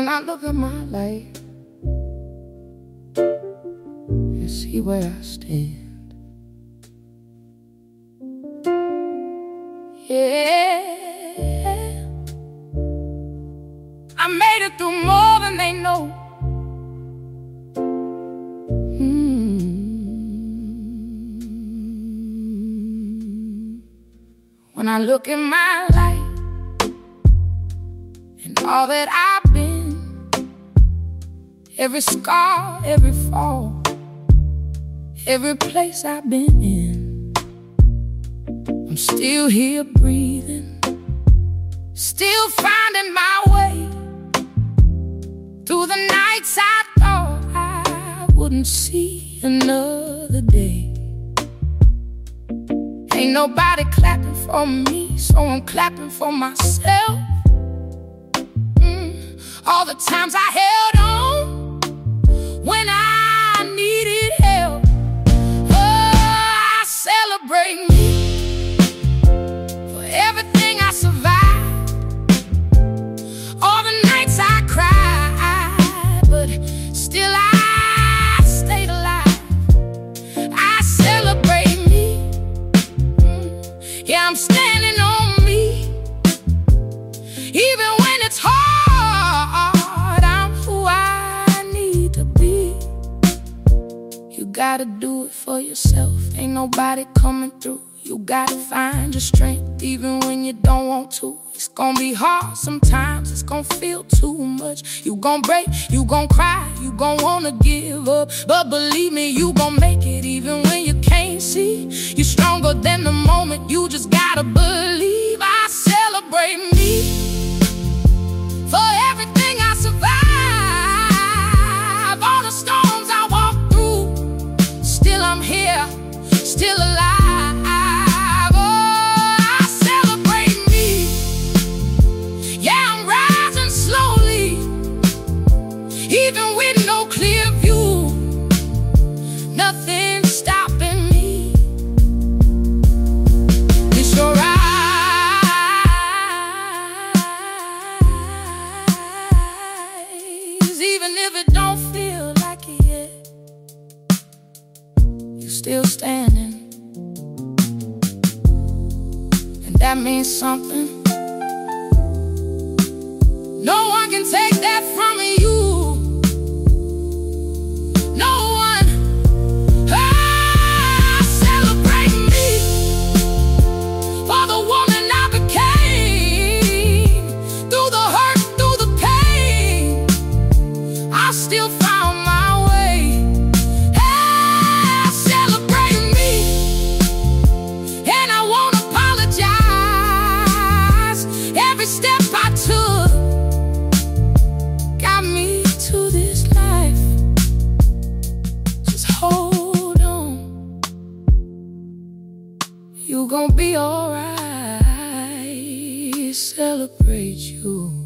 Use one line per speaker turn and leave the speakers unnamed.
when I look at my life and see where I stand. Yeah, I made it through more than they know. When I look at my life and all that I've been, every scar, every fall, every place I've been in, I'm still here breathing, still finding my way through the nights I thought I wouldn't see another day. Ain't nobody clapping for me, so I'm clapping for myself. All the times I held on when I needed help. I celebrate me for everything I survived, all the nights I cried, but still I stayed alive. I celebrate me. Yeah, I'm standing on me. Even when it's hard, I'm who I need to be. You gotta do it for yourself. Ain't nobody coming through. You gotta find your strength even when you don't want to. It's gonna be hard sometimes, it's gonna feel too much. You gon' break, you gon' cry, you gon' wanna give up, but believe me, you gon' make it even when you can't see. You're stronger than the moment, you just gotta believe. I celebrate me for everything I survived, all the storms I walked through. Still I'm here, still alive. Even with no clear view, nothing's stopping me. It's your eyes, even if it don't feel like it yet. You still standing, and that means something. No one can take that from you. Still found my way. Hey, celebrate me, and I won't apologize. Every step I took got me to this life. Just hold on, you gon' be alright. Celebrate you.